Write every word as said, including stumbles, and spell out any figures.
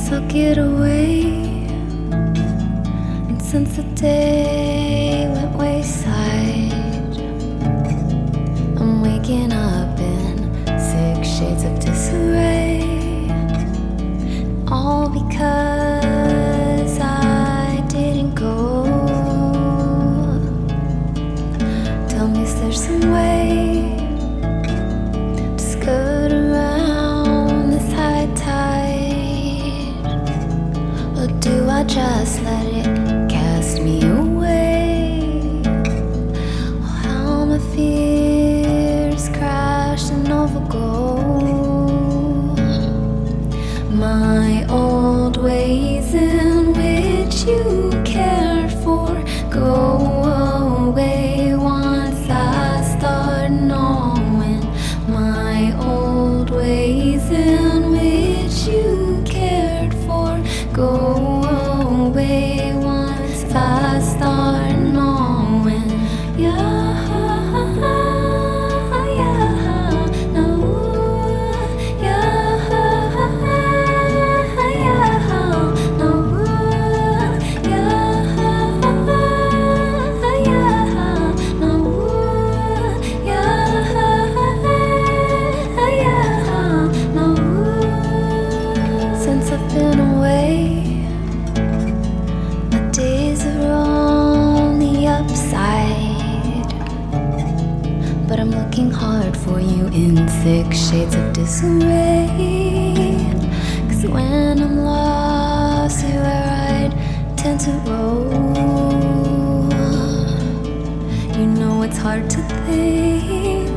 took it away. And since the day went wayside, I'm waking up in six shades of disarray. All because I didn't go. Tell me, is there some way to skirt around this high tide? Or do I just let it cast me away? Oh, how my fears crashed and overgo. My old ways in which you cared for go away once I start knowing. My old ways in which you cared for go away once I start knowing. Yeah. Since I've been away, my days are on the upside. But I'm looking hard for you in six shades of disarray. Cause when I'm lost, you're where I'd tend to roll. You know it's hard to think